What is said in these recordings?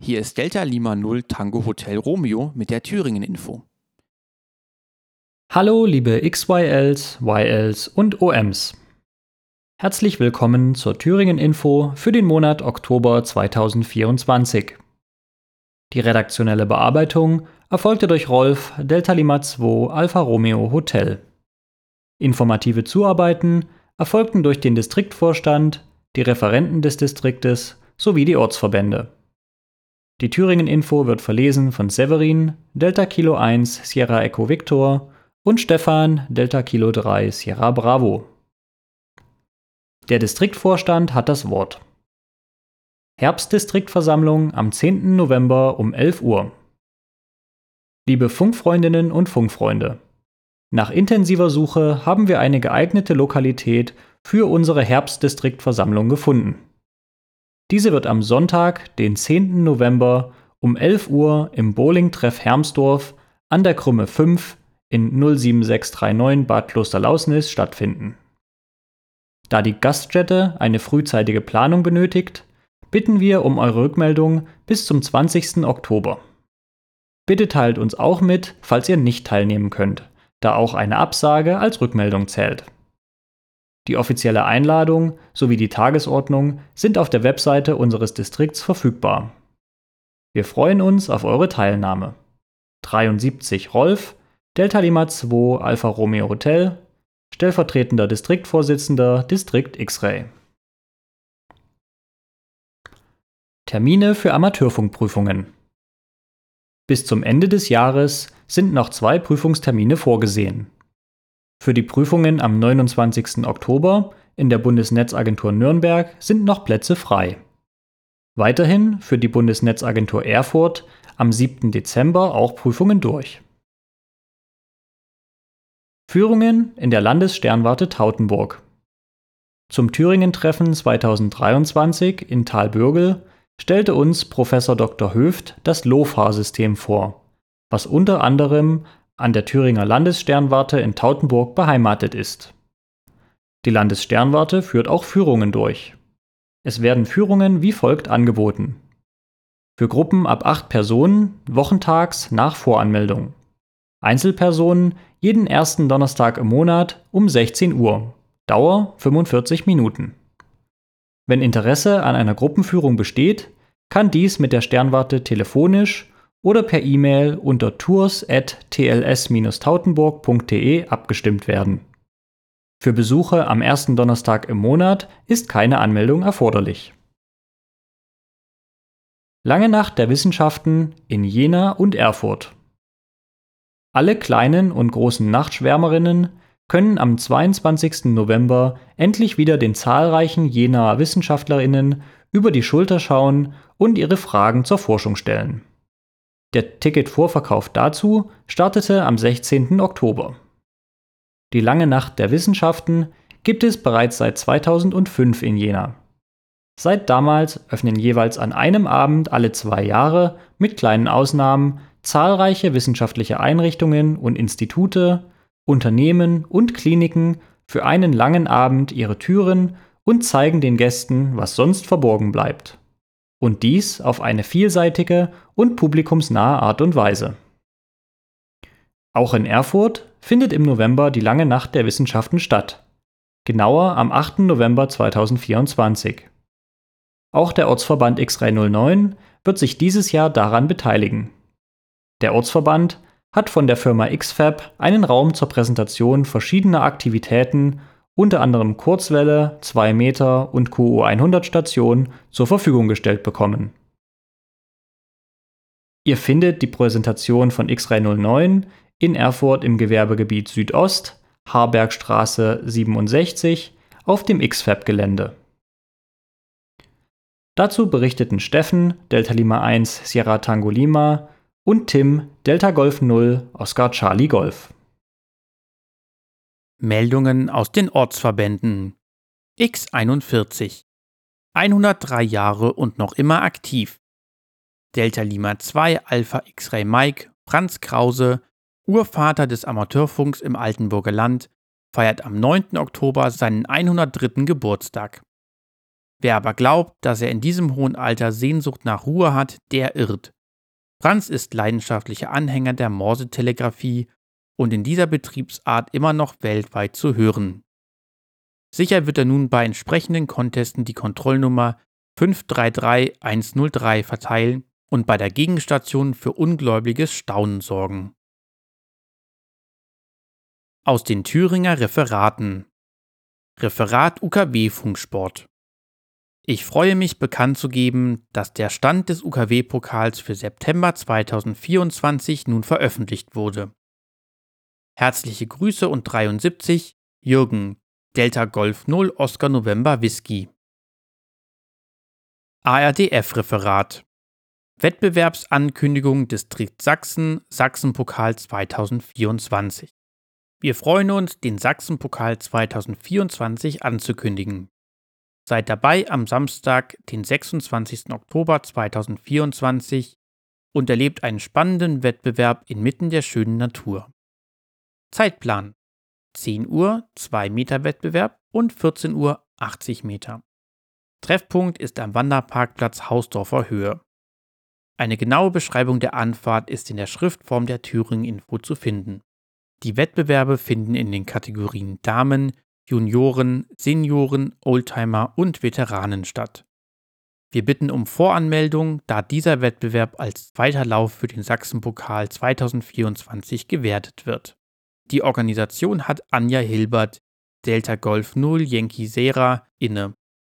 Hier ist Delta Lima 0 Tango Hotel Romeo mit der Thüringen-Info. Hallo liebe XYLs, YLs und OMs. Herzlich willkommen zur Thüringen-Info für den Monat Oktober 2024. Die redaktionelle Bearbeitung erfolgte durch Rolf Delta Lima 2 Alfa Romeo Hotel. Informative Zuarbeiten erfolgten durch den Distriktvorstand, die Referenten des Distriktes sowie die Ortsverbände. Die Thüringen-Info wird verlesen von Severin, Delta Kilo 1 Sierra Echo Victor und Stefan, Delta Kilo 3 Sierra Bravo. Der Distriktvorstand hat das Wort. Herbstdistriktversammlung am 10. November um 11 Uhr. Liebe Funkfreundinnen und Funkfreunde, nach intensiver Suche haben wir eine geeignete Lokalität für unsere Herbstdistriktversammlung gefunden. Diese wird am Sonntag, den 10. November um 11 Uhr im Bowling-Treff Hermsdorf an der Krümme 5 in 07639 Bad Klosterlausnitz stattfinden. Da die Gaststätte eine frühzeitige Planung benötigt, bitten wir um eure Rückmeldung bis zum 20. Oktober. Bitte teilt uns auch mit, falls ihr nicht teilnehmen könnt, da auch eine Absage als Rückmeldung zählt. Die offizielle Einladung sowie die Tagesordnung sind auf der Webseite unseres Distrikts verfügbar. Wir freuen uns auf eure Teilnahme. 73 Rolf, Delta Lima 2 Alfa Romeo Hotel, stellvertretender Distriktvorsitzender Distrikt X-Ray. Termine für Amateurfunkprüfungen. Bis zum Ende des Jahres sind noch 2 Prüfungstermine vorgesehen. Für die Prüfungen am 29. Oktober in der Bundesnetzagentur Nürnberg sind noch Plätze frei. Weiterhin für die Bundesnetzagentur Erfurt am 7. Dezember auch Prüfungen durch. Führungen in der Landessternwarte Tautenburg. Zum Thüringen-Treffen 2023 in Thalbürgel stellte uns Prof. Dr. Höft das LOFA-System vor, was unter anderem an der Thüringer Landessternwarte in Tautenburg beheimatet ist. Die Landessternwarte führt auch Führungen durch. Es werden Führungen wie folgt angeboten. Für Gruppen ab 8 Personen wochentags nach Voranmeldung. Einzelpersonen jeden ersten Donnerstag im Monat um 16 Uhr. Dauer 45 Minuten. Wenn Interesse an einer Gruppenführung besteht, kann dies mit der Sternwarte telefonisch oder per E-Mail unter tours@tls-tautenburg.de abgestimmt werden. Für Besuche am ersten Donnerstag im Monat ist keine Anmeldung erforderlich. Lange Nacht der Wissenschaften in Jena und Erfurt. Alle kleinen und großen Nachtschwärmerinnen können am 22. November endlich wieder den zahlreichen Jenaer WissenschaftlerInnen über die Schulter schauen und ihre Fragen zur Forschung stellen. Der Ticketvorverkauf dazu startete am 16. Oktober. Die Lange Nacht der Wissenschaften gibt es bereits seit 2005 in Jena. Seit damals öffnen jeweils an einem Abend alle 2 Jahre, mit kleinen Ausnahmen, zahlreiche wissenschaftliche Einrichtungen und Institute, Unternehmen und Kliniken für einen langen Abend ihre Türen und zeigen den Gästen, was sonst verborgen bleibt. Und dies auf eine vielseitige und publikumsnahe Art und Weise. Auch in Erfurt findet im November die Lange Nacht der Wissenschaften statt. Genauer am 8. November 2024. Auch der Ortsverband X309 wird sich dieses Jahr daran beteiligen. Der Ortsverband hat von der Firma XFAB einen Raum zur Präsentation verschiedener Aktivitäten, unter anderem Kurzwelle, 2 Meter und QO100-Station, zur Verfügung gestellt bekommen. Ihr findet die Präsentation von X309 in Erfurt im Gewerbegebiet Südost, Harbergstraße 67, auf dem XFAB-Gelände. Dazu berichteten Steffen, Delta Lima 1 Sierra Tango Lima und Tim, Delta Golf 0 Oscar Charlie Golf. Meldungen aus den Ortsverbänden. X41. 103 Jahre und noch immer aktiv. Delta Lima 2 Alpha X-Ray Mike, Franz Krause, Urvater des Amateurfunks im Altenburger Land, feiert am 9. Oktober seinen 103. Geburtstag. Wer aber glaubt, dass er in diesem hohen Alter Sehnsucht nach Ruhe hat, der irrt. Franz ist leidenschaftlicher Anhänger der Morsetelegrafie und in dieser Betriebsart immer noch weltweit zu hören. Sicher wird er nun bei entsprechenden Contesten die Kontrollnummer 533103 verteilen und bei der Gegenstation für ungläubiges Staunen sorgen. Aus den Thüringer Referaten. Referat UKW-Funksport. Ich freue mich, bekannt zu geben, dass der Stand des UKW-Pokals für September 2024 nun veröffentlicht wurde. Herzliche Grüße und 73, Jürgen, Delta Golf 0 Oscar November Whisky. ARDF-Referat. Wettbewerbsankündigung Distrikt Sachsen, Sachsenpokal 2024. Wir freuen uns, den Sachsenpokal 2024 anzukündigen. Seid dabei am Samstag, den 26. Oktober 2024 und erlebt einen spannenden Wettbewerb inmitten der schönen Natur. Zeitplan: 10 Uhr 2 Meter Wettbewerb und 14 Uhr 80 Meter. Treffpunkt ist am Wanderparkplatz Hausdorfer Höhe. Eine genaue Beschreibung der Anfahrt ist in der Schriftform der Thüringen-Info zu finden. Die Wettbewerbe finden in den Kategorien Damen, Junioren, Senioren, Oldtimer und Veteranen statt. Wir bitten um Voranmeldung, da dieser Wettbewerb als zweiter Lauf für den Sachsenpokal 2024 gewertet wird. Die Organisation hat Anja Hilbert, Delta Golf 0 Yankee Sierra, inne.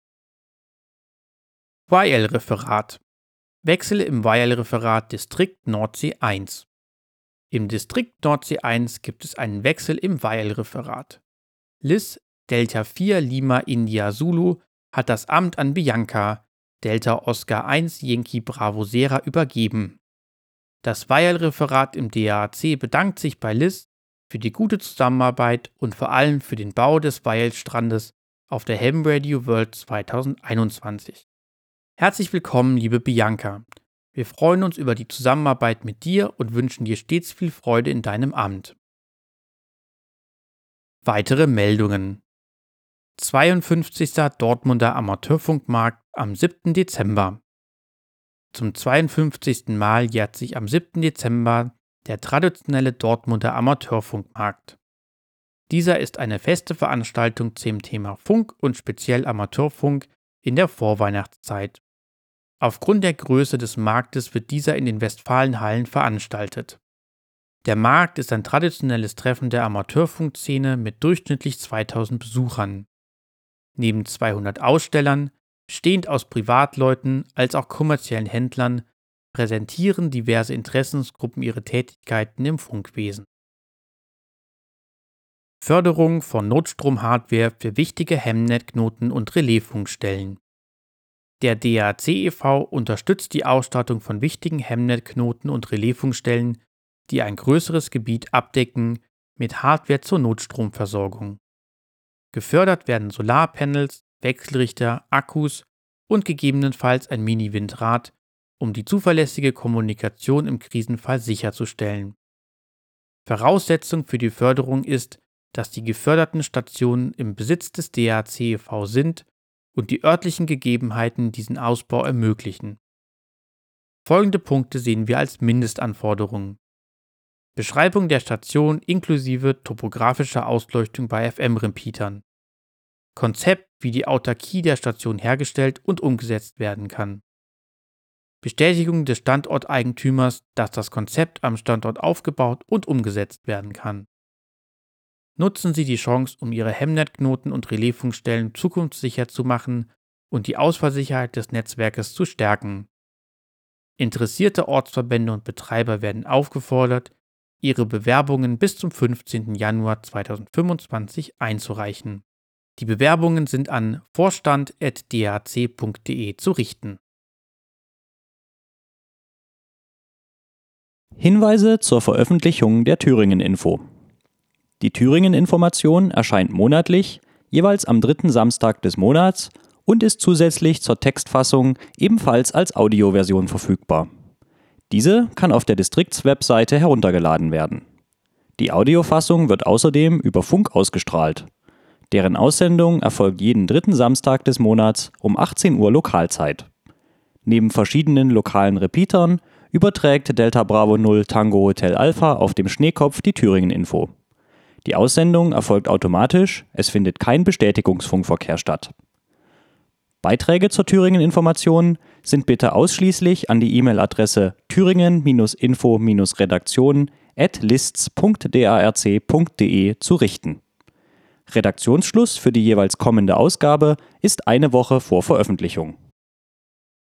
YL-Referat. Wechsel im YL-Referat Distrikt Nordsee 1. Im Distrikt Nordsee 1 gibt es einen Wechsel im YL-Referat. Liz, Delta 4 Lima India Zulu, hat das Amt an Bianca, Delta Oscar 1 Yankee Bravo Sierra, übergeben. Das YL-Referat im DAAC bedankt sich bei Liz für die gute Zusammenarbeit und vor allem für den Bau des YL-Strandes auf der Ham Radio World 2021. Herzlich willkommen, liebe Bianca. Wir freuen uns über die Zusammenarbeit mit dir und wünschen dir stets viel Freude in deinem Amt. Weitere Meldungen. 52. Dortmunder Amateurfunkmarkt am 7. Dezember. Zum 52. Mal jährt sich am 7. Dezember der traditionelle Dortmunder Amateurfunkmarkt. Dieser ist eine feste Veranstaltung zum Thema Funk und speziell Amateurfunk in der Vorweihnachtszeit. Aufgrund der Größe des Marktes wird dieser in den Westfalenhallen veranstaltet. Der Markt ist ein traditionelles Treffen der Amateurfunkszene mit durchschnittlich 2000 Besuchern. Neben 200 Ausstellern, bestehend aus Privatleuten als auch kommerziellen Händlern, präsentieren diverse Interessensgruppen ihre Tätigkeiten im Funkwesen. Förderung von Notstrom-Hardware für wichtige Hemnet-Knoten und Relaisfunkstellen. Der DAAC e.V. unterstützt die Ausstattung von wichtigen Hemnet-Knoten und Relaisfunkstellen, die ein größeres Gebiet abdecken, mit Hardware zur Notstromversorgung. Gefördert werden Solarpanels, Wechselrichter, Akkus und gegebenenfalls ein Mini-Windrad, um die zuverlässige Kommunikation im Krisenfall sicherzustellen. Voraussetzung für die Förderung ist, dass die geförderten Stationen im Besitz des DAAC e.V. sind und die örtlichen Gegebenheiten diesen Ausbau ermöglichen. Folgende Punkte sehen wir als Mindestanforderungen. Beschreibung der Station inklusive topografischer Ausleuchtung bei FM-Repeatern. Konzept, wie die Autarkie der Station hergestellt und umgesetzt werden kann. Bestätigung des Standorteigentümers, dass das Konzept am Standort aufgebaut und umgesetzt werden kann. Nutzen Sie die Chance, um Ihre Hemnet-Knoten und Relaisfunkstellen zukunftssicher zu machen und die Ausfallsicherheit des Netzwerkes zu stärken. Interessierte Ortsverbände und Betreiber werden aufgefordert, ihre Bewerbungen bis zum 15. Januar 2025 einzureichen. Die Bewerbungen sind an vorstand@daac.de zu richten. Hinweise zur Veröffentlichung der Thüringen-Info. Die Thüringen-Information erscheint monatlich, jeweils am 3. Samstag des Monats und ist zusätzlich zur Textfassung ebenfalls als Audioversion verfügbar. Diese kann auf der Distriktswebseite heruntergeladen werden. Die Audiofassung wird außerdem über Funk ausgestrahlt. Deren Aussendung erfolgt jeden dritten Samstag des Monats um 18 Uhr Lokalzeit. Neben verschiedenen lokalen Repeatern überträgt Delta Bravo 0 Tango Hotel Alpha auf dem Schneekopf die Thüringen-Info. Die Aussendung erfolgt automatisch, es findet kein Bestätigungsfunkverkehr statt. Beiträge zur Thüringen-Information sind bitte ausschließlich an die E-Mail-Adresse thüringen-info-redaktion@lists.darc.de zu richten. Redaktionsschluss für die jeweils kommende Ausgabe ist eine Woche vor Veröffentlichung.